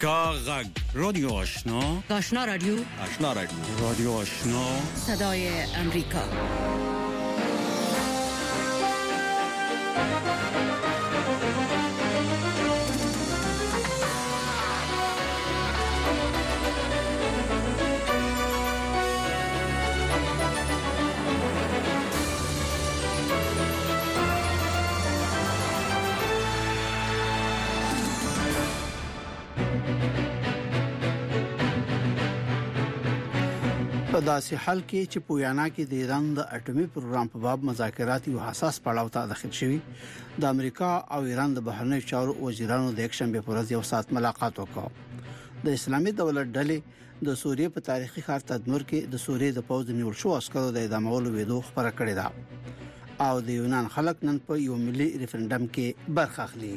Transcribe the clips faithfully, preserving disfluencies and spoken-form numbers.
کاغذ رادیو آشنا آشنا رادیو آشنا رادیو رادیو آشنا صدای امریکا. په داسې حال کې چې په ویانا کې د ایران د اټومي پروګرام په باب مذاکرات یو حساس پړاو ته داخل شوي د امریکا او ایران د بهرنیو چارو وزیرانو د یک شنبه پر ورځ یو ساعت ملاقات وکړ. د اسلامي دولت ډلې د سوریې په تاریخي ښار تدمر کې د سوریې د پوځ نیول شو عسکرو د اعدامولو ویډیو خبره کړې ده او د یونان خلک نن په یو ملي ریفرندم کې برخه اخلي.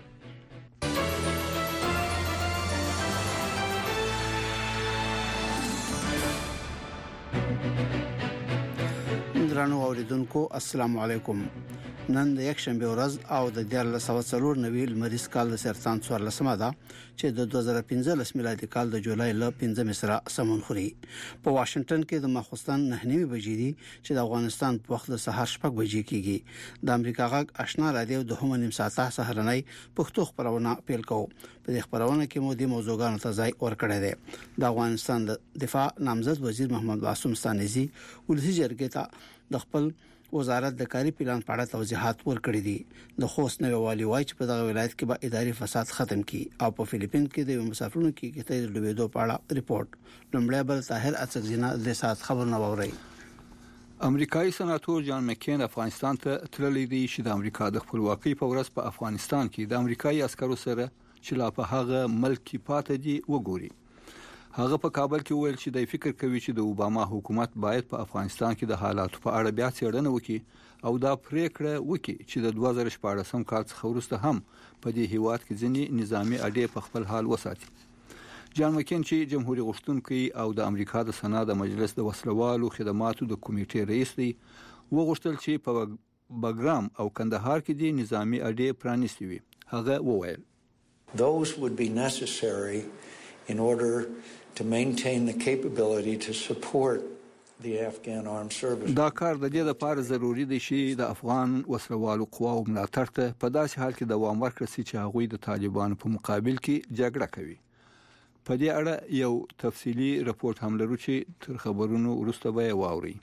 درنو اوریدونکو السلام علیکم. نن د یک شنبه ورځ او د دیار لسو څلور نوي لمریز کال د سرطان څوار لسمه ده چې د دوه زره پنځه میلادي کال د جولای ل پنځه سره سمون خوري. په واشنگټن کې د ماخوستن نه نیمه بجې دي چې د افغانستان په وخت د سهار شپږ بجې کېږي. د امریکا غږ آشنا رادیو د هم نیم ساعته سهارنۍ پښتو خبرونه پیل کوو. په دې خبرونه کې مو د موضوعاتو ته ځای ورکړی دی. د افغانستان د دفاع نامزد وزیر محمد معصوم ستانیزي ولسی جرګې ته د خپل وزارت د کاری پلان په اړه توضیحات ورکړي دي. د خوست نوې والي وایي چې په دغه ولایت کې به اداري فساد ختم کی او په فلیپین کې د مسافرونو کې کېته د لوبېدو په اړه ریپورت. لومړی بل طاهر اڅکزینا د سات خبر نه ووري. امریکایي سناتور جان مکین افغانستان ته تللی دی چې د امریکا د خپلواکۍ په ورځ په افغانستان کې د امریکایي عسکرو سره چې لا په هغه ملک کې پاتې دي وګوري. هغه په کابل کې ویل چې د فکر کوي چې د اوباما حکومت باید په افغانستان کې د حالاتو په اړه بیا څېړنه وکړي او دا پریکړه وکړي چې د دوه زره شپږم کال څخه وروسته هم په دې هیواد کې ځینې نظامی اډې په خپل حال وساتي. جان مکین چې جمهوریت غوښتونکي او د امریکا د سنا د مجلس د وسلوالو خدماتو د کمیټې رئیس دی وغوښتل چې په بګرام او کندهار کې د نظامی اډې پرانیستي وي. هغه وویل Those would be necessary in order to maintain the capability to support the Afghan armed services. دا کار د دې لپاره ضروری دی چې د افغان وسلوالو قواو ملاتړ ته په داسې حال کې دوام ورکړي چې هغوی د طالبانو په مقابل کې جګړه کوي. په دې اړه یو تفصیلی راپورټ هم لرو چې تر خبرونو وروسته به واوري.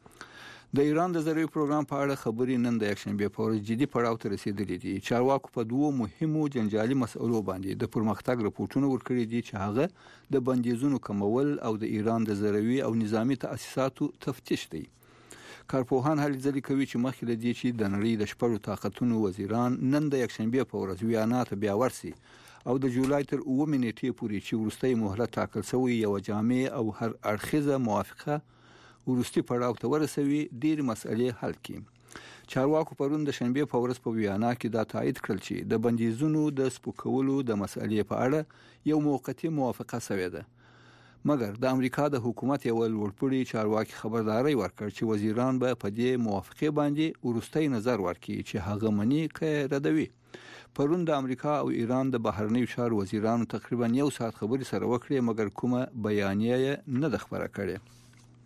د ایران د زراعي پروګرام په اړه خبرې نن د یک شنبه په ورځ جدي پړاو ته رسیدلې دي. چارواکو په دوه مهمو جنجالي مسئلو باندې د پرمختګ راپورټونه ورکړي دي چې هغه د بندیزونو کمول او د ایران د زراعي او نظامی تاسیساتو تفتیش دي. کارپوهان هلې ځلې کوي چې مخکې له دې چې د نړۍ د شپږو طاقتونو وزیران نن د یک شنبه په ورځ ویانا ته بیا ورسي او د جولای تر اووه نیټې پورې چې وروستۍ مهلت ټاکل شوی یو جامع او هر اړخیزه موافقه ورستي پړاو ته ورسوي ډېر مسئلې حل کړي. چارواکو پرون د شنبه په ورځ په ویانا کې دا تایید کړل چې د بندیزونو د سپکولو د مسئلې په اړه یو موقتی موافقه شوې ده. مګر د امریکا د حکومت یو لوړپوړي چارواکي خبرداري ورکړ چې وزیران به په دې موافقه باندې ورستي نظر ورکړي چې هغه منی کې ردوي. پرون د امریکا او ایران د بهرنیو چارو وزیرانو تقریبا یو ساعت خبري سره وکړي مګر کومه بیانیه نه د خبره کړي.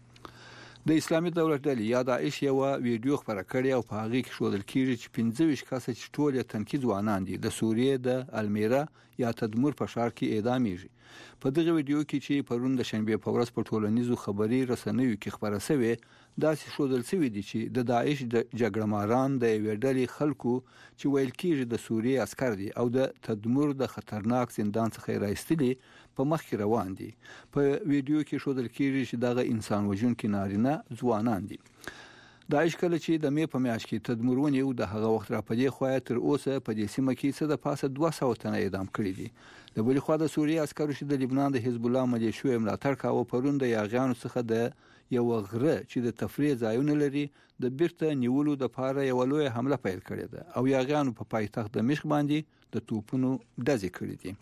د اسلامي دولت ډلې یا داعش یو ویډیو خبره کړې او په هغه کې ښودل کېږي چې پنځه ویشت کسه چې ټول تنکي ځوانان دي د سوریې د المیرا یا تدمر په ښار کې اعدامېږي. په دغه ویډیو کې چې پرون د شنبه په ورځ په ټولنیزو خبري رسنیو کې خبره شوې داسې ښودل شوې دي چې د داعش د جګړهماران د ویډلې خلکو چې ویل کېږي د سوریې عسكر دي او د تدمر د خطرناک زندان څخه راایستلي په مخ کې روان دي. په ویډیو کې ښودل کېږي چې دغه انسان وژونکي نارینه ځوانان دي. داعش کله چې د مې په میاشت کې تدمر ونیو د هغه وخت را پدې خو تر اوسه په دې سیمه کې څه د پاسه دوه سوه تنه اعدام کړي دي. د بل خو د سوریې عسکرو چې د لبنان د حزب الله ملیشو ملاتړ کاوه پرون د یاغیانو څخه د یو غره چې د تفریح ځایونه لري د بیرته نیولو د پاره یو لوی حمله پیل کړې ده او یاغیانو په پایتخت دمشق باندې د توپونو ډزې کړې دي.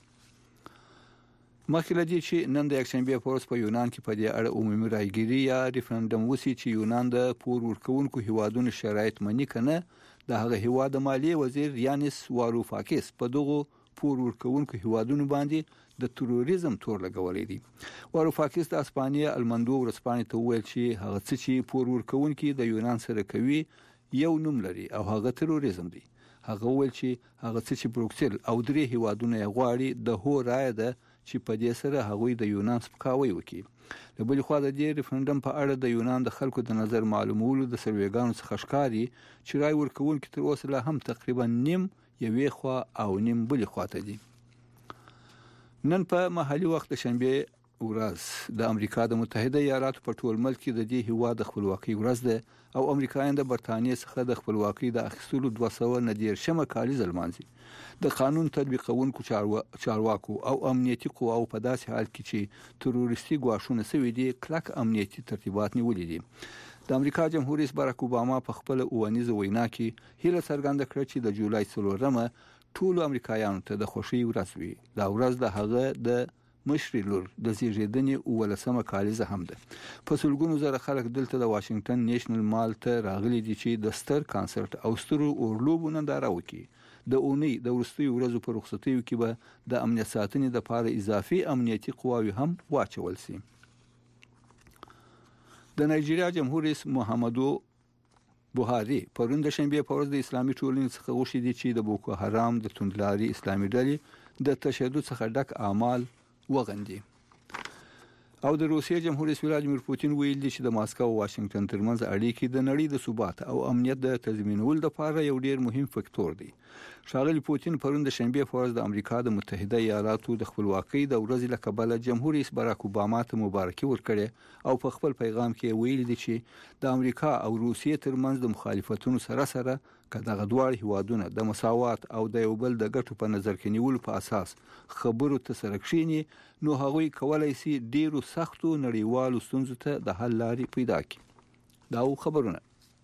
مخکې لدی چې نن د یک شنبه په ورځ په یونان کې په دې اړه عمومي رایګيري یا ریفرندم وسی چې یونان د پور ورکوونکو هیوادونو شرایط منی کنه د هغه هیواد مالیه وزیر یانس واروفاکس په دغه پور ورکوونکو هیوادونو باندې د تروریزم تور لګولې دي. واروفاکس د اسپانیا المندو ورسپانې ته وویل چې هغه څه چې پور ورکوونکي د یونان سره کوي یو نوم لري او هغه تروریزم دی. هغه وویل چې هغه څه چې بروکسل او درې هیوادونه یې غواړي د هو رایه ده چې په دې سره هغوی د یونان سپکاوی وکړي. له بلې خوا د دې ریفرنډم په اړه د یونان د خلکو د نظر معلومولو د سروېګانو څخه ښکاري چې رای ورکوونکي تر اوسه لا هم تقریبا نیم یوې خوا او نیم بلې خوا ته دي. نن په محلي وخت د شنبه ورځ د امریکا د متحده ایالاتو په ټول ملک کې د دې هیواد د خپلواکۍ ورځ ده او امریکایان د برتانیې څخه د خپلواکۍ د اخیستلو دوه سوه نه دېرشمه کالیزه لمانځي. د قانون تطبیقونکو چارواکو او امنیتي قواو په داسې حال کې چې تروریستي ګواښونه سوي دي کلک امنیتي ترتیبات نیولي دي. د امریکا جمهور رئیس باراک اوباما په خپل اوونیزه وینا کې هیله څرګنده کړه چې د جولای څلورمه ټولو امریکایانو ته د خوښۍ ورځ وي. دا ورځ د هغه د مشري لور د زیږیدنې اولسمه کالیزه هم ده. په سلګونو زره خلک دلته د واشنگټن نیشنل مال ته راغلي دي چې د ستر کانسرت او سترو اورلوبو ننداره وکړي. د اونۍ د وروستیو ورځو په رخصتیو کې به د امنیت ساتنې لپاره اضافي امنیتي قواوې هم واچول شي. د نایجیریا جمهور رئیس محمدو بوهاري پرون د شنبه په ورځ د اسلامي ټولنې څخه غوښتي دي چې د بوکو حرام د توندلاري اسلامي ډلې د تشدد څخه ډک اعمال وغندي. او د روسیې جمهور رئیس ولادیمیر پوتین ویل دي چې د ماسکو او واشنگټن ترمنځ اړیکې د نړۍ د ثبات او امنیت د تضمینولو لپاره یو ډیر مهم فکتور دی. ښاغلي پوتین پرون د شنبه په ورځ د امریکا د متحده ایالاتو د خپلواکۍ د ورځې له کبله جمهور رئیس باراک اوباما ته مبارکي ورکړه او په خپل پیغام کې ویل دي چې د امریکا او روسیې ترمنځ د مخالفتونو سره سره کله دغه دواړه هیوادونه د مساوات او د یو بل د ګټو په نظر کې نیولو په اساس خبرو ته سره کښیني نو هغوی کولای شي ډیرو سختو نړیوالو ستونزو ته د حل لارې پیدا کړي. دا خبرونه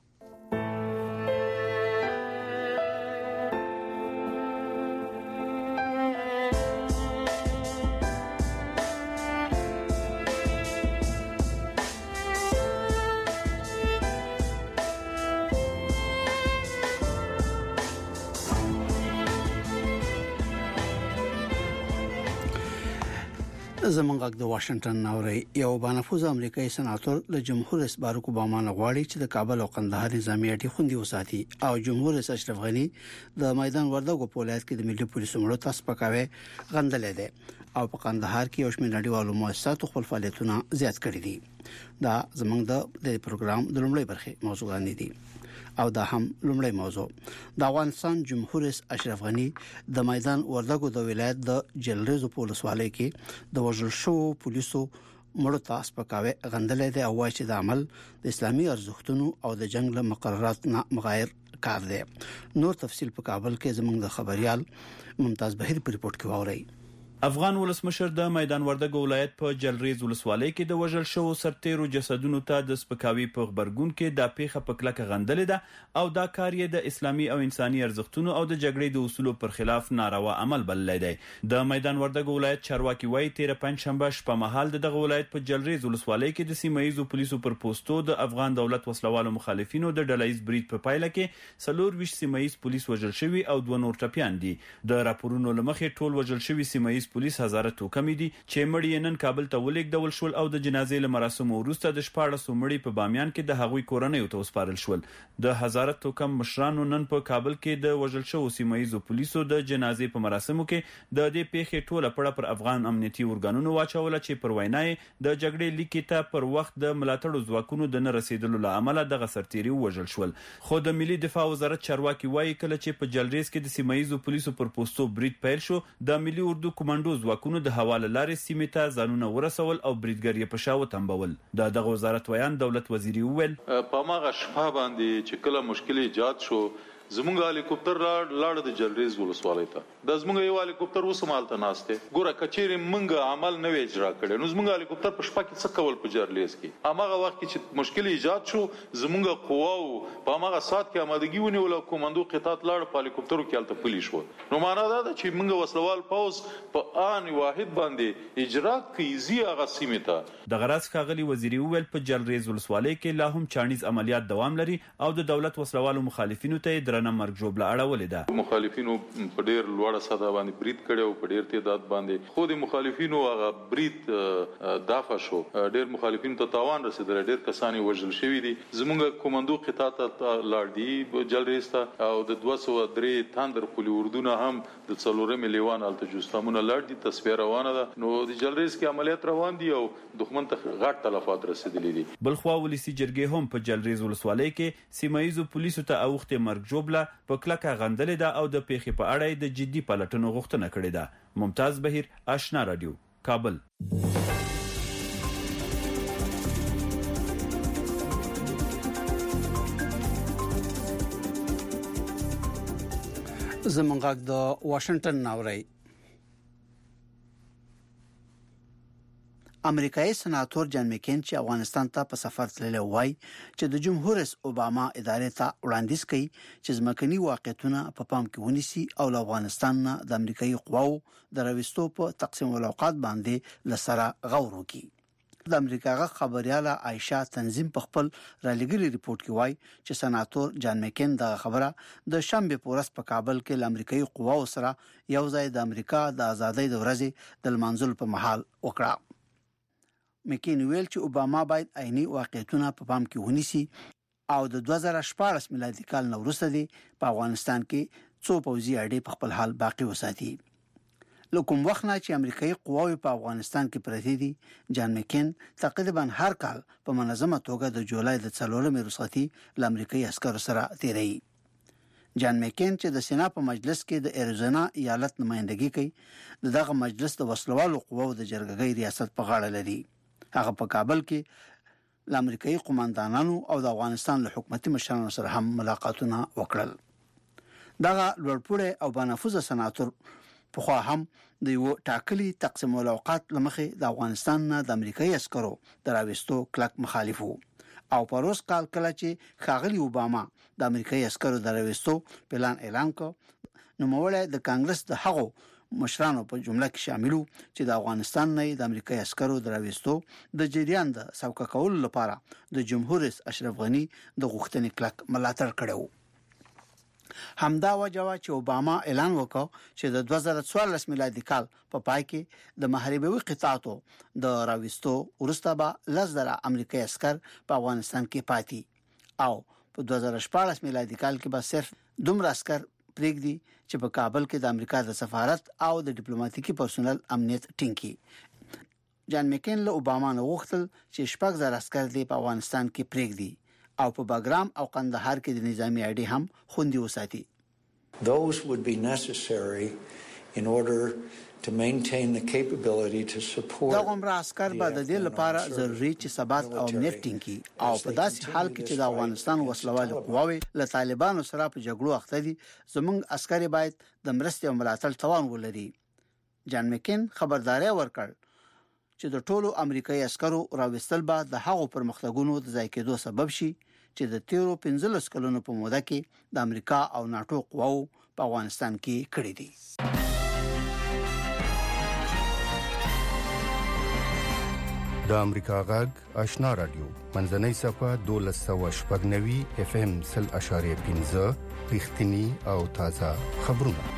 زمونږ د واشنگټن نوري یو بانفوز امریکایي سناتور له جمهور رئیس باراک اوباما غواړي چې د کابل او قندهار نظامی اډې خوندي وساتي او جمهور رئیس اشرف غنی د میدان وردګو په ولایت کې د ملي پولیسو مړو تاسو پکاوي غندلې ده او په قندهار کې یو شمېر نړیوالو مؤسساتو خپل فعالیتونه زیات کړي دي. دا زمونږ د پروګرام د لومړۍ برخې موضوعات دي او دا هم لومړی موضوع. د افغانستان جمهور رئیس اشرف غنی د میدان وردګو د ولایت د جلریزو پولیسوالۍ کې د وژل شو پولیسو مړو ته سپکاوي غندلې ده او وايي چې د عمل د اسلامي ارزښتونو او د جنگ له مقررات نه مغایر کار دی. نور تفصيل په کابل کې زموږ د خبريال ممتاز بهیر په ریپورت کې واوري. افغان ولسمشر د میدان وردګو ولایت په جلریز ولسوالۍ کې د وژل شوو سرتیرو جسدونو ته د سپکاوي په خبرګون کې د پیښه په کلکه غندلې ده او دا کار یې د اسلامي او انساني ارزښتونو او د جګړې د اصولو پر خلاف ناروا عمل بللی دی. د میدان وردګو ولایت چارواکي وايي تیر پنځشنبه شپه مهال دغه ولایت په جلریز ولسوالۍ کې د سیمایي پولیسو پر پوسټو د افغان دولت وسلوالو مخالفینو د ډلهیز برید په پایله کې څلور ویشت سیمایي پولیس وژل شوي او دوه نور ټپیان دي. د راپورونو لمخې ټول وژل شوي سیمایي پولیس هزاره توکمې دي چې مړي نن کابل ته ولیږدول شول او د جنازې له مراسمو وروسته د شپاړسو مړي په بامیان کې د هغوی کورنۍ ته وسپارل شول. د هزاره توکم مشرانو نن په کابل کې د وژل شوو سیمایي پولیسو د جنازې په مراسمو کې د دې پیښې ټوله پړه پر افغان امنیتي ورګانونو واچوله چې پر وینای د جګړې لیکې ته پر وخت د ملاتړو ځواکونو د نه رسیدلو له امله دغه سرتیري وژل شول. خو د ملي دفاع وزارت چارواکي وايي کله چې په جلریز کې د سیمایي پولیسو پر پوسټو برید پیل شو د ملي اردو کمانډو ځواکونو د حواله لارې سیمې ته ځانونه ورسول او بریدګر یې په شاو تنبول. د دغه وزارت ویان دولت وزیري وویل په ماغه شپه باندې چې کله مشکل ایجاد شو زمونږ هلیکوپټر لاړ د جلریز ولسوالۍ ته د زمونږ یو هلیکوپټر اوس مالته ناشته ګوره کچېری منګه عمل نه وی اجرا کړي نو زمونږ هلیکوپټر په شپه کې څه کول په جلریز کې هغه وخت کې چې مشکل ایجاد شو زمونږ قواو په هغه سات کې آمادګي ونیول او کومندو قطات لاړ په هلیکوپټرو کې الته پولیس شو. نو معنا دا ده چې منګه وسلوال پاوز په ان واحد باندې اجرا کوي هغه سیمه ته. د غرض ښاغلي وزیري وویل په جلریز ولسوالۍ کې لا هم چانیز عملیات دوام لري او د دولت وسلوالو مخالفینو ته سلنه مرګ ژوبله اړولې ده. مخالفینو په ډیر لوړه سطح باندې برید کړي او په ډیر تعداد باندې خو د مخالفینو هغه برید دافع شو. ډیر مخالفین ته تاوان رسیدل، ډیر کسان وژل شوي دي. زموږ کومندو قطاع ته لاړ دي جلریز ته او د دوه سوه درې تاندر پولي اردونه هم د څلورم لیوان الته جوستامونه لاړ دي. تصفیه روانه ده. نو د جلریز کې عملیات روان دي او دښمن ته غټ تلفات رسیدلي دي. بلخوا ولسی جرګې هم په جلریز ولسوالۍ کې سیمایزو پولیسو ته اوخته مرګ جوبله په کلکه غندلې ده او د پیښې په اړه د جدي پلټنو غوښتنه کړې ده. ممتاز بهیر، آشنا رادیو، کابل. زمونږ د واشنگټن ناوړی امریکایي سناتور جان مکین چې افغانستان ته په سفر تللی وای چې د جمهور رئیس اوباما ادارې ته وړاندیز کوي چې ځمکني واقعیتونه په پام کې ونیسي او له افغانستان نه د امریکایي قواو د راوستو په تقسیم الاوقات باندې لسره غور وکړي. د امریکا غا خبرياله عائشہ تنظیم په خپل را لګري ریپورت کې وایي چې سناتور جان مکین دا خبره د شنبه پورس په کابل کې د امریکایي قواو سره یو ځای د امریکا د ازادۍ د ورځې د منځل په محل وکړه. مکین ویل چې اوباما باید عیني واقعیتونه په پام کې ونیسي او د دوه زره شپاړس میلادي کال نو وروسته دی په افغانستان کې څو پوځي اډې په خپل حال باقی وساتي. لکه وخت نه چې امریکایي قواوې په افغانستان کې پرتې دي، جان مکین تقریبا هر کال په منظمه توګه د جولای د څلورمې رخصتي ل امریکایي عسکرو سره تیري. جان مکین چې د سنا په مجلس کې د اریزونا ایالت نمائندګي کوي، دغه مجلس د وسلوالو قواو د جرګګۍ ریاست په غاړه لري. هغه په کابل کې ل امریکایي قوماندانانو او د افغانستان له حکومتي مشرانو سره هم ملاقاتونه وکړل. دغه لوړپوړی او بنفوذ سناتور په خو هم د یو ټاکلي تقسیم الاوقات لمخې د افغانستان نه د امریکایي عسکرو دراوستو کلک مخالفو او په روز کال کله چې خاغلی اوباما د امریکایي عسکرو دراوستو پلان اعلان کړ، نو موږ د کانګرس د هغو مشرانو په جمله کې شاملو چې د افغانستان نه د امریکایي عسکرو دراوستو د جریان د سوکه کول لپاره د جمهور رئیس اشرف غنی د غوښتنې کلک ملاتړ کړو. همدا وجوه چې اوباما اعلان وکړ چې د دوه زره څوارلس میلادي کال په پای کې د محاربوي قطاعاتو د راوستو ورسته به لس زره امریکایي عسكر په افغانستان کې پاتې او په دوه زره شپاړس میلادي کال کې به صرف دومره عسكر پرېږدي چې په کابل کې د امریکا د سفارت او د ډیپلوماټیکي پرسونل امنیت ټینګي. جان مکین له اوباما نه وغوښتل چې شپږ زره عسكر دی په افغانستان کې پرېږدي او په باګرام او قندهار کې د نظامی اډې هم خوندي وساتي. Those would be necessary in order to maintain the capability to support. دا عمر عسكر به د دې لپاره ضروري چې ثبات او امنیت ټینګي او په داسې حال کې چې د افغانستان وسلوال قواوې له طالبانو سره په جګړو اخته دي، زموږ عسكر باید د مرستې او ملاتړ توان ولري. جان مکین خبرداري ورکړ چې د ټولو امریکایي عسکرو راوستل به د هغو پرمختګونو د ځای کېدو سبب شي چې د تیرو پنځلس کلونو په موده کې د امریکا او ناتو قواو په افغانستان کې کړې دي. د امریکا غږ آشنا رادیو منځنۍ صفه دولس سوه شپږ نوي اف ام سل اشاریه پنځه رښتینی او تازه خبرونه.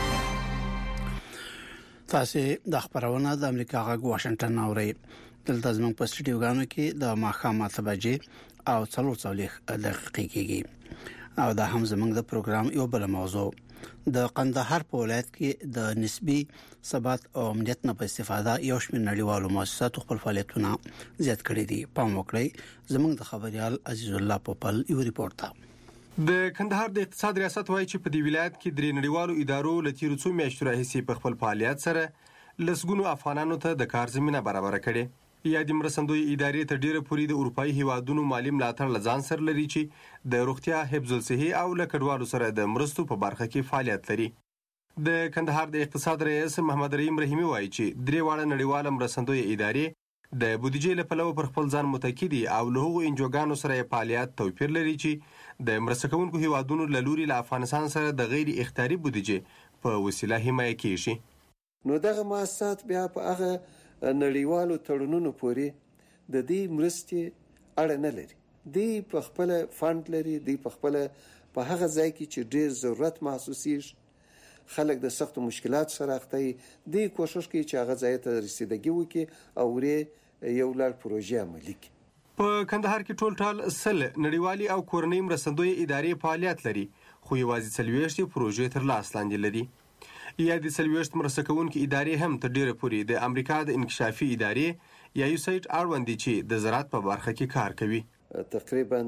تاسو د خبرونه د امریکا غږ واشنگټن اورئ. دلته زموږ په سټډیوګانو کې د ماښام اته بجې او څلور څلوېښت دقیقې کېږي او دا هم زموږ د پروګرام یو بل موضوع د قندهار په ولایت کې د نسبی ثبات او امنیت نه په استفاده یو شمېر نړیوالو مؤسساتو خپل فعالیتونه زیات کړي دي. پام وکړئ زموږ د خبريال عزیز الله پوپل یو ریپورت ته. د کندهار د اقتصاد ریاست وایي چې په دې ولایت کې درې نړیوالو ادارو له تیرو څو میاشتو راهیسې په خپل فعالیت سره لسګونو افغانانو ته د کار زمينه برابر کړي. یا د مرستندوی ادارې ته ډیره پوری د اروپאי هیوادونو مالی ملاتړ لزان سره لري چې د روغتیا حفظ الصحه او لکډوالو سره د مرستو په برخه کې فعالیت لري. د کندهار د اقتصاد رئیس محمد رحیم رحیمی وایي چې درې واړه نړیواله مرستندوی ادارې د بودیجې لپاره پر خپل ځان متکی دي او له هغو انجوګانو سره فعالیت توپیر لري چې د مرستکونکو هیوادونو له لوري له افغانستان سره د غیر اختیاري بودیجې په وسیله حمایه کیږي. نو دغه مؤسسات بیا په هغه نړیوالو تړونونو پورې د دې مرستې اړه نه لري. دی په خپل فند لري، دی په خپل په هغه ځای کې چې ډېر ضرورت محسوسیږي خلک د سختو مشکلات سره اخته دي دوی کوشش کوي چې هغه ځای ته رسیدګي وکړي او ورې یو لړ پروژې عملي کړي. په کندهار کې ټول ټال سل نړیوالي او کورنۍ مرستندوی ادارې فعالیت لري خو یوازې څلوېښت پروژې تر لاس لاندې لري. یا د څلوېښت مرسته کوونکي ادارې هم تر ډیره پورې د امریکا د انکشافي ادارې یا یوسایټ اړوند دي چې د زراعت په برخه کې کار کوي. تقریبا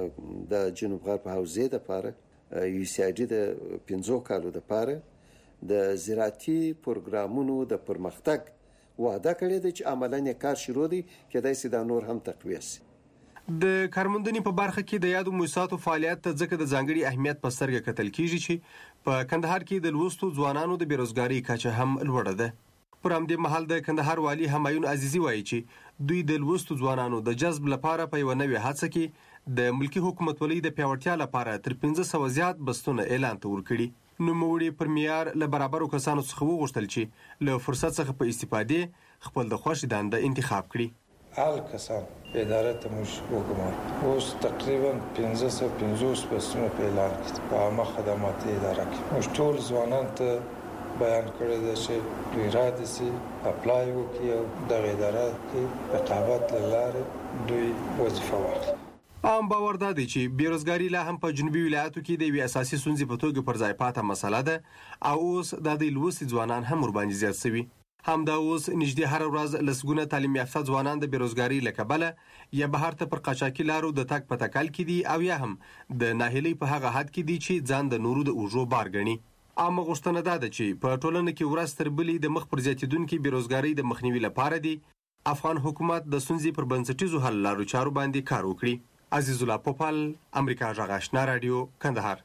د جنوب غرب حوزې لپاره یوسایټ د پنځو کالو لپاره د زراعتي پروګرامونو د پرمختګ وعده کړې ده چې عملاً یې کار شروع دی کېدای شي دا نور هم تقویه شي. د کارموندنې په برخه کې د یادو موسساتو فعالیت ته ځکه د ځانګړي اهمیت په سترګه کتل کیږي چې په کندهار کې د لوستو ځوانانو د بیروزګارۍ کچه هم لوړه ده. پر همدې مهال د کندهار والي همایون عزیزي وایي چې دوی د لوستو ځوانانو د جذب لپاره په یو نوې هڅه کې د ملکی حکومتولۍ د پیاوړتیا لپاره تر پنځه سوه زیات بستونه اعلان ته ورکړي. نوموړي پر معیار له برابرو کسانو څخه وغوښتل چې له فرصت څخه په استفادې خپل د خوښې دنده انتخاب کړي. حال کسان اداره ته موږ وګمار اوس تقریبا پنځه سوه پنځوس بسونه په اعلان کړي په عامه خدماتي اداره کې. موږ ټول ځوانان ته بیان کړی دی چې دوی راځي سي اپلای وکړي او دغه اداره کې رقابت له لارې دوی وظیفه واخلي. عام باور دا دی چې بیروزګاری لا هم په جنوبي ولایاتو کې د یوې اساسي ستونزې په توګه پر ځای پاته مسله ده او اوس د دې لوستي ځوانان هم ورباندې زیات شوي. همدا اوس نږدې هر ورځ لسګونه تعلیم یافته ځوانان د بیروزګاری له کبله یا بهر ته پر قاچاقي لارو د تګ په تکل کې دي او یا هم د ناهیلۍ په هغه حد کې دي چې ځان د نورو د اوږو بار ګڼي. عامه غوښتنه دا ده چې په ټولنه کې ورځ تر بلې د مخ پر زیاتېدونکي بیروزګارۍ د مخنیوي لپاره دی افغان حکومت د ستونزې پر بنسټیزو حل لارو چارو باندې کار وکړي. عزیز الله پوپل، امریکا غږ آشنا رادیو، کندهار.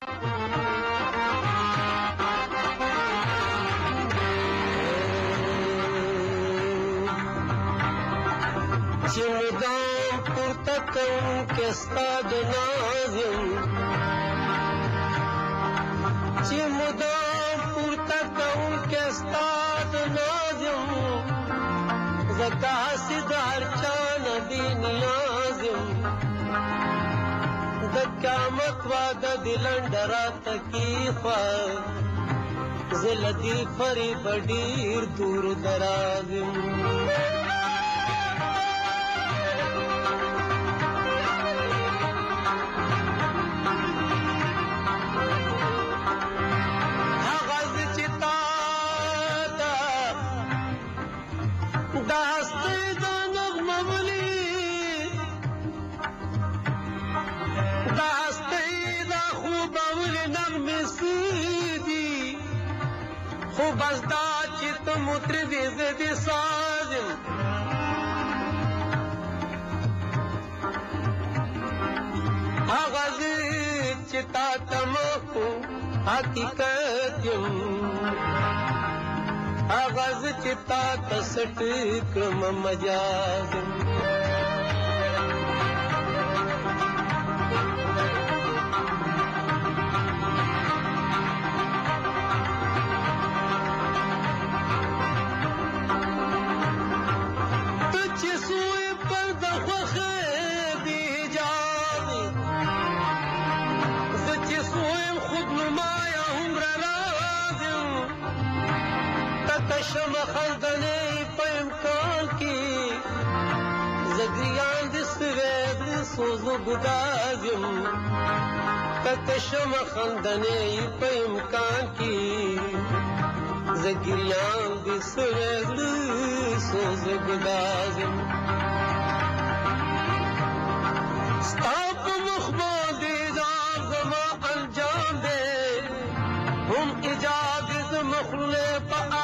چې مدام پورته کوم کې ستا د ناز یم چې مدام پورته کوم کې ستا د ناز یم زکه هسې د هر چا نه بې نیاز یم د قیامت واده د لنډه راته کېښوه زه له دې فریبه ډېر دور دراز یم. خو بس دا چې ته مطرب یې زه دې ساز یم هغه زه چې تا ته مخ حقیقت یم هغه زه چې تا ته سټ کړم مجاز یم. شمه خلدنې په امکان کې زګریان د سوید سوزو ګداز یم تک شمه خلدنې په امکان کې زګریان د سوید سوزو ګداز یم ستا په مخ باندې ځان زما انجام دی هم ایجاد زما خوله په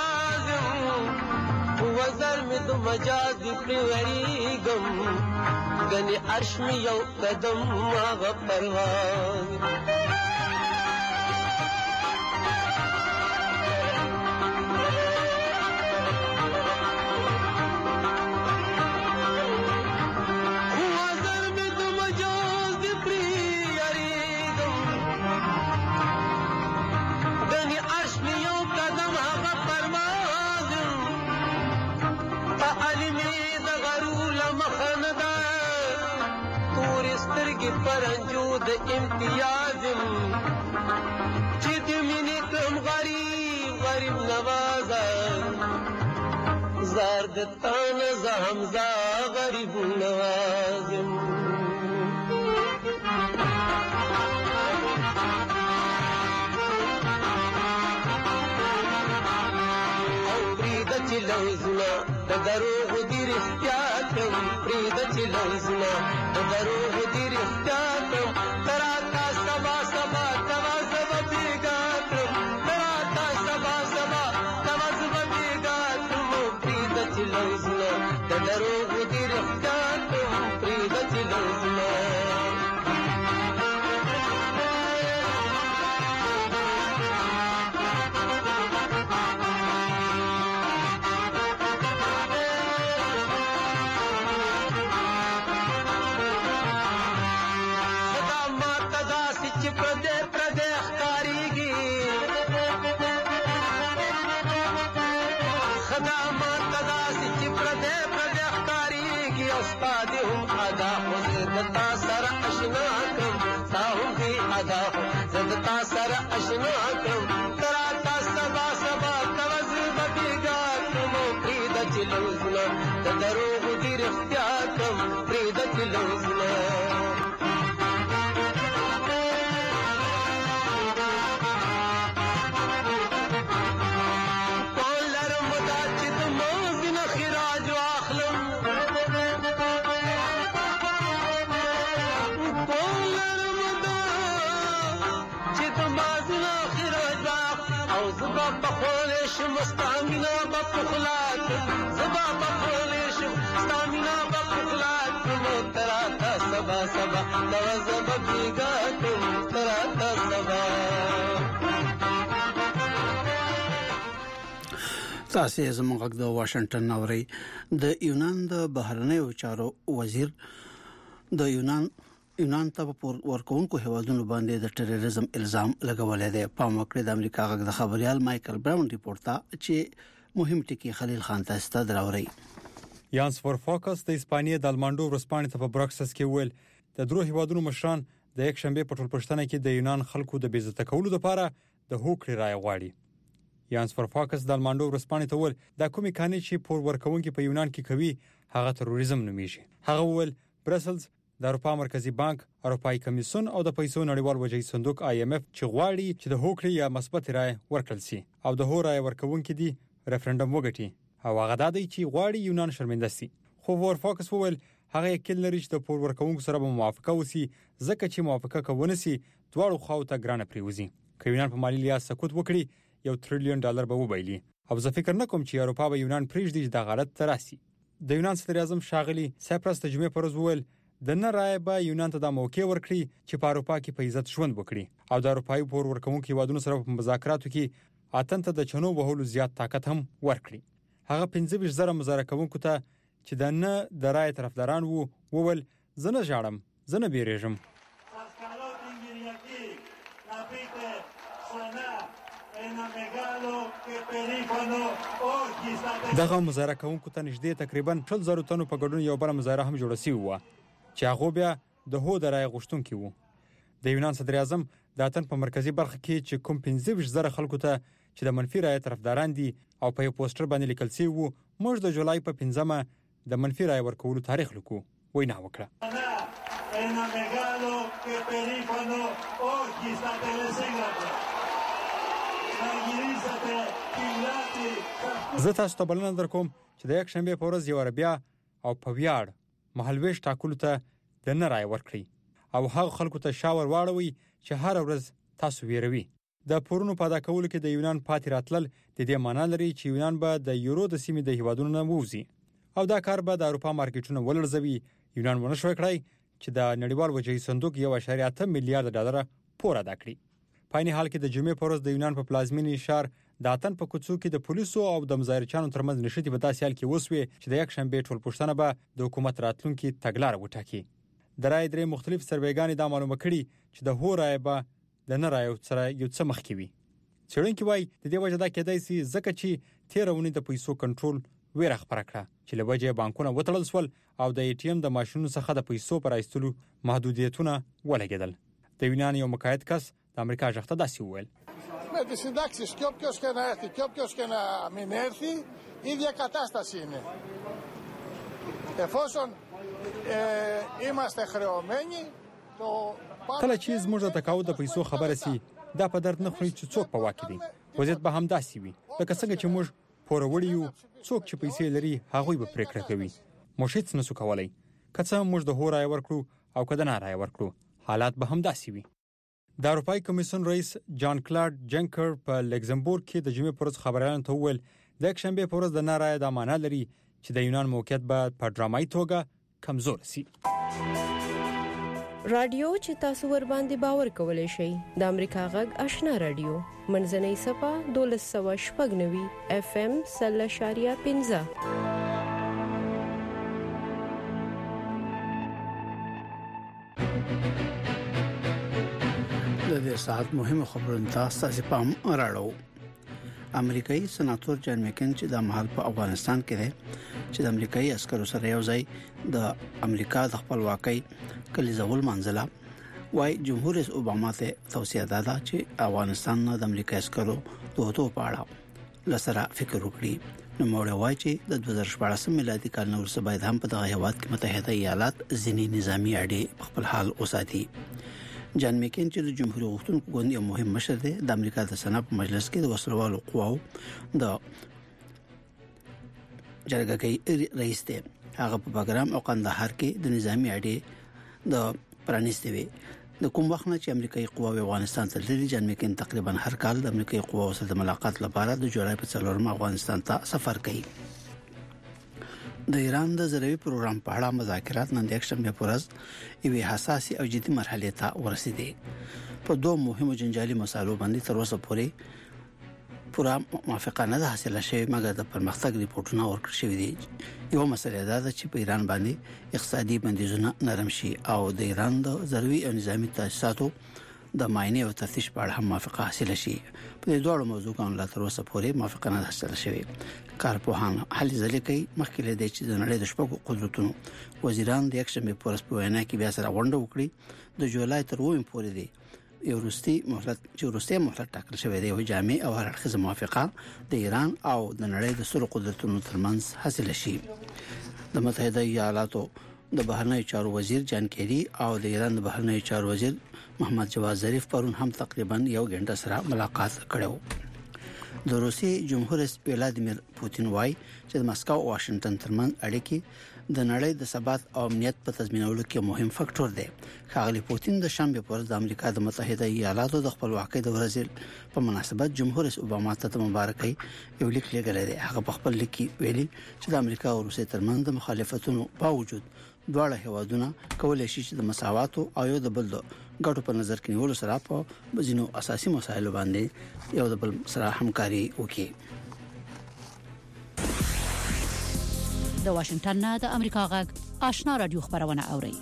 وزر میں تو مجاز پروری گم گنی عرش میں یو قدم آغا پرواز وزر میں تو مجاز پروری گم گنی عرش میں یو قدم آغا پرواز علمي د غرو لمخنده تور سترګې کیږي پرنجو د امتیاز چې د مینې کم غریب غریب نوازه زار د تانه زه حمزه غریب نوازم چې لوزونه د دروغ دي رښتیا کم پرېږده چې لوزونه د دروغ دي رښتیا کم ته راته سبا سبا کوه زه به بېګا کړم ته راته سبا سبا کوه زه به بېګا کړم پرېږده چې لوزونه د دروغ دي رښتیا کم پرېږده چې لوزونه زدتا سره اشنا کړم تراتا سبا سبا کوز بېګا کړم پرېږده چې لوزونه د دروغو دي رښتیا کړم پرېږده چې لوزونه پان لرم دا چې د موزې نه خراج واخلم زبا بخولی شم ستامینا با پخلات زبا بخولی شم ستامینا با پخلات نو تراتا سبا سبا دوا زبا بیگا کم تراتا سبا تاسې زموږ د واشنگټن اوري د یونان د بهرنیو چارو وزیر د یونان یونان ته په ورکوونکو هیوادونو باندې د ټیرریزم الزام لګولې ده په موقع د امریکا غږ د خبريال مايكل براون ریپورت چې مهم ټکی خلیل خان ته ستاد راوړي یانس ورفاکس د اسپانیې د المانډو ورسپانې ته په برکسس کې ویل د درو هیوادونو مشران د یک شنبه په ټولپښتنه کې د یونان خلکو د بیزته کولو لپاره د هوکړې رائے غواړي یانس ورفاکس د المانډو ورسپانې ته ویل د کومې کانې چې پور ورکوونکي په یونان کې کوي هغه تروریزم نومیږي هغه ویل برسلز د اروپا مرکزی بانک، اروپאי کمیسیون او د پیسو نړیوال وجهي صندوق آی ایم اف چې غواړي چې د هوکړې یا مثبت رائے ورکړل شي او د هو رائے ورکوونکي دي ریفرندوم وګټي او هغه د دې چې غواړي یونان شرمنده شي خو ورفاکس وویل هغه یقین لري چې د پور ورکوونکو سره به موافقه وسی ځکه چې موافقه کوونه سي دواړو خواو ته ګرانه پریوزي که یونان په مالی لحاظ سقوط وکړي یو تریلیون ډالر به وبایلي او زه فکر نه کوم چې اروپا به یونان پریږدي چې د غلط تراسي د یونان صدر اعظم شاغلي سایپرس د جمعې پر ورځ وویل د نه رائے به یونان ته د موقع ورکړي چې په اروپا کې په عزت ژوند وکړي او د اروپאי پور ورکوونکو هیوادونو سره په مذاکراتو کې اتن ته د چنو وهلو زیات طاقت هم ورکړي هغه پنځه ویشت زره مذاکره کوونکو ته چې د نه د رائے طرفداران وو وول زنه ژړم زنه بیرېږم دغه مذاکره کوونکو ته نږدې تقریبا ټول زرو تنو په ګډون یو بل مذاکره هم جوړه شوې و چې هغه بیا د هو د رائے غوښتونکي وو د یونان صدر اعظم د اتن په مرکزی برخه کې چې کوم پنځه ویشت زره خلکو ته چې د منفي رائے طرفداران دي او په یو پوسټر باندې لیکل شوی وو موږ د جولای په پنځمه د منفي رائے ورکولو تاریخ لیکو وینا وکړه زه تاسو ته بلنه درکوم چې د یک شنبه په ورځ یو عربیا او په ویاړ محلويش ټاکلو ته د نه رائے ورکړي او هغه خلکو ته شاور واړوي چې هر ورځ تاسو ویروي د پورونو پاده کولو کې د یونان پاتې راتلل د دې معنی لري چې یونان به د یورو د سیمې د هیوادونو نه ووزي او دا کار به د اروپا مارکیټونو ولړزوي یونان ونه شوي کړی چې د نړیوال وجهي صندوق یو اعشاریه اته میلیارډ ډالر پور ادا کړي په این حال کې د جمعې په ورځ د یونان په پلازمینې شهر د اتن په کوڅو کې د پولیسو او د مظاهرچیانو ترمنځ نشټي په داسې حال کې وسوي چې د یک شنبه ټول پښتنه به د حکومت راتلونکي تګلار وټاکي د رائے درې مختلف سروېګانې دا معلومه کړي چې د هو رائے به د نه رائے سره یو څه مخ کې وي څېړونکي وایي د دې وجه دا کېدای شي ځکه چې تیرونی د پیسو کنټرول ویره خبره کړه چې له وجې بانکونه وتړل شول او د ای ټي ایم د ماشینونو څخه د پیسو پر ایستلو محدودیتونه ولګېدل. د یونان یو مقاعد کس د امریکا ژغ ته داسې وویل: Με τις συντάξεις και όποιος και να έρθει και όποιος και να μην έρθει, η ίδια κατάσταση είναι. Εφόσον ε, είμαστε χρεωμένοι, το... کله چې زموږ د تقاعد د پیسو خبره سي دا په درد نه خوري چې څوک په واکې دي. وضعیت به هم داسې وي لکه څنګه چې موږ پوروړي یو، څوک چې پیسې لري هغوی به پریکړه کوي. موږ هیڅ نسو کولای که څه موږ د هو رای ورکړو او که د نه رای ورکړو، حالات به هم داسې وي. د اروپای کمیسیون رئیس جان کلاډ جنکر په لکزمبورګ کې د جمعې پر ورځ خبريالانو ته وویل د یک شنبه پر ورځ د نه رای د معنا لري چې د یونان موقعیت به په ډرامایي توګه کمزور شي. رادیو چې تاسو ور باندې باور کولای شئ د امریکا غږ آشنا رادیو منځنۍ صفه دولس سوه شپږ نوي اف ام سل اشاریه پنځه. د دې ساعت مهمه خبرونه تاسو ته پام راړو. امریکایي سناتور جان میکن چې د مهال په افغانستان کې دی چې د امریکایي عسکرو سره یو ځای د امریکا د خپلواکۍ کلیزول منځله وای جمهور رئیس اوباما ته توصیه ده چې افغانستان نه د امریکایي عسکرو دوه په اړه لسره فکر وکړي. نو موږ وایو چې د دوه زره شپږ میلادي کال نو وروسته باید هم په دغه هیواد کې متحده ایالات ځینی نظامی اړې په خپل حال وساتي. جان میکن چې د جمهوریت غوښتونکو ګوند یو مهم مشر دی د امریکا د سنات په مجلس کې د وسلوالو قواو د جرګه کې رئیس دی. هغه په بګرام او قندهار کې د نظامی اړې د پرانیستي وي. د کوم وخت نه چې امریکایي قواوې افغانستان ته لري، جان میکن تقریبا هر کال د امریکایي قواو سره د ملاقات لپاره د جولای په څلورم افغانستان ته سفر کوي. د ایران د زراعي پروګرام په اړه مذاکرات نن د یکشنبه په ورځ یوه حساسه او جدي مرحله ته ورسېدي. په دوه مهمو جنجالي مسایلو باندې تر اوسه پورې پوره موافقه نه حاصله شوې، مګر د پرمختګ ریپورتونه ورکړل شوي دي. یو مسله دا ده چې په ایران باندې اقتصادي بندیزونه نرم شي او د ایران د زراعي او نظامی تاسیساتو د معاینې او تفتیش په اړه هم موافقه حاصله شي. په دې دوه موضوعونو لا تر اوسه پورې موافقه نه حاصله شوې. کارپوهان هلې ځلې کوي مخکې له دې چې د نړۍ د شپږو قدرتونو وزیران د یکشنبه په ورځ په وینا کې بیا سره غونډه وکړي. د جولای تر اوومې پورې دی یو وروستي مهلت چې وروستي مهلت ټاکل شوی دی او جامع او هر اړخیزه موافقه د ایران او د نړۍ د سلو قدرتونو ترمنځ حاصله شي. د متحده ایالاتو د بهرنیو چارو وزیر جان کیری او د ایران د بهرنیو چارو وزیر محمد جواد ظریف پرون هم تقریبا یو غنټه سره ملاقات کړو. د روسي جمهور رئیس ولادیمیر پوتین وایي چې د مسکو او واشنگټن ترمنځ اړیکې د نړۍ د ثبات او امنیت په تضمینولو کې مهم فاکټور دی. ښاغلي پوتین د شنبه په ورځ د امریکا د متحده ایالاتو د خپلواکۍ د ورځې په مناسبت جمهور رئیس اوباما ته مبارکي یو لیک لېږلی دی. هغه په خپل لیک کې ویلي چې د امریکا او روسیې ترمنځ د مخالفتونو باوجود دواړه هیوادونه کولای شي چې د مساوات او یو د بل د ګټو په نظر کې نیولو سره په بزینو اساسي مسایلو باندې یو د بل سره همکاري وکړي. د واشنگټن نه د امریکا غږ آشنا رادیو خبرونه اوري.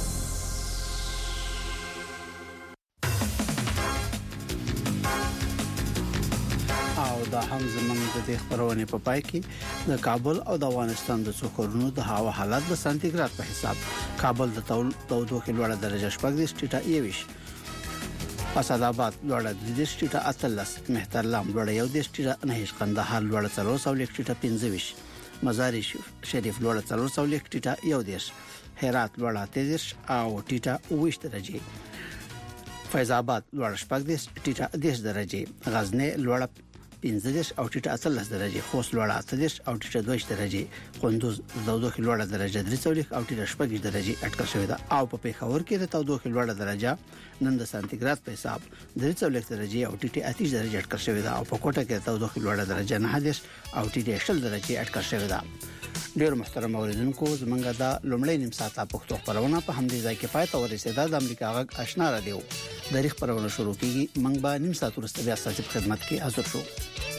او دا هم زموږ د دې خبرونه په پای کې د کابل او د افغانستان د څوکرونو د هوا حالت د سانتیګراد په حساب کابل د تودوخې لوړه درجه شپږ ټیټه یوش، اسد آباد لوړه د دې ټیټه اتلس، مهترلام لوړه یو د ټیټه نهش، قندهار لوړه څلور سو لیک ټیټه پنځه، مزار شریف لوړه څلور سو لیک ټیټه یو دیش، هرات لوړه تیزش او ټیټه اووه درجه، فیض آباد لوړه شپږ ټیټه دیش درجه، غزنی لوړه پنځه او ټیټه اتلس درجه، خوست لوړه اته او ټیټه دوه درجه، کندوز د تودوخې لوړه درجه درې سو او ټیټه شپږ درجه اټکل شوې ده. او په پیښور کې د تودوخې لوړه درجه نن د سانتیګراد په حساب درې سو درجه او ټیټه اته درجه اټکل شوې ده. او په کوټه کې د تودوخې لوړه درجه نه او ټیټه شل درجه اټکل شوې ده. ډیر محترم اوریدونکو، زمونږ د لومړی نیم ساعته پښتو خبرونه په همدې ځای کې پای ته ورسېده. د امریکا غږ آشنا رادیو د ریښ خبرونه شروع کیږي. موږ به نیم ساعت وروسته بیا ستاسو په خدمت کې حاضر شو.